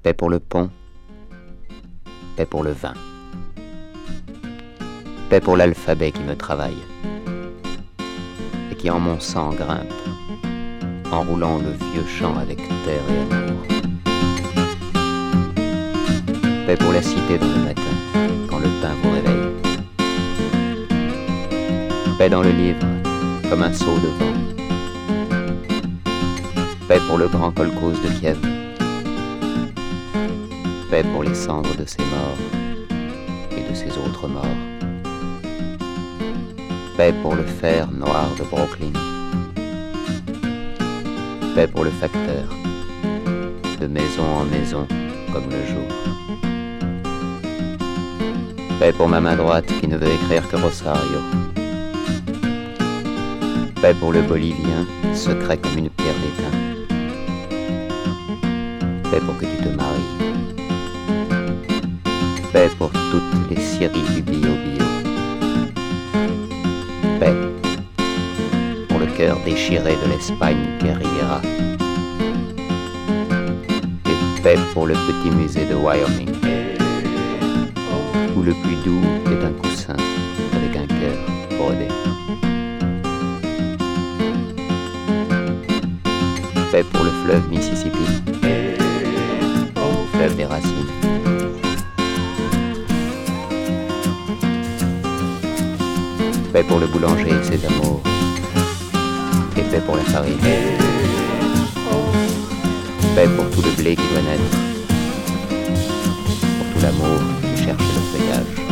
Paix pour le pont, paix pour le vin, paix pour l'alphabet qui me travaille et qui en mon sang grimpe, enroulant le vieux chant avec terre et amour. Paix pour la cité dans le matin, quand le pain vous réveille. Paix dans le livre, comme un seau de vent. Paix pour le grand kolkhoz de Kiev. Paix pour les cendres de ses morts et de ses autres morts. Paix pour le fer noir de Brooklyn. Paix pour le facteur, de maison en maison comme le jour. Paix pour ma main droite qui ne veut écrire que Rosario. Paix pour le Bolivien, secret comme une pierre d'étain. Paix pour que tu te maries. Paix pour toutes les scieries du bio-bio. Paix pour le cœur déchiré de l'Espagne guerriera. Et paix pour le petit musée de Wyoming, où le plus doux est un coussin avec un cœur brodé. Paix pour le fleuve Mississippi, fleuve des racines. Paix pour le boulanger et ses amours, et paix pour la farine. Paix pour tout le blé qui doit naître, pour tout l'amour qui cherche le feuillage.